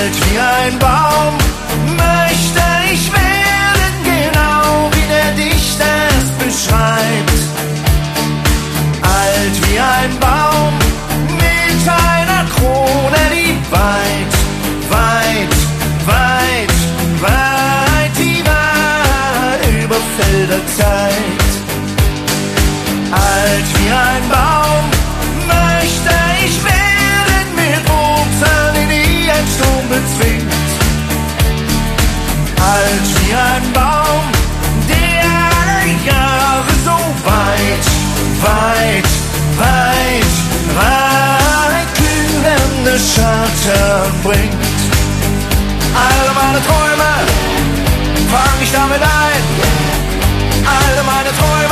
Alt wie ein Baum möchte ich werden, genau wie der Dichter es beschreibt. Alt wie ein Baum mit einer Krone, die weit, weit, weit, weit tiefer über Felder zeigt. Alt wie ein Baum möchte ich werden, mit Wurzeln, die ein Sturm bezwingt. Alt wie ein Baum, der alle Jahre so weit, weit, weit, weit kühlende Schatten bringt. Alle meine Träume fang ich damit ein. Alle meine Träume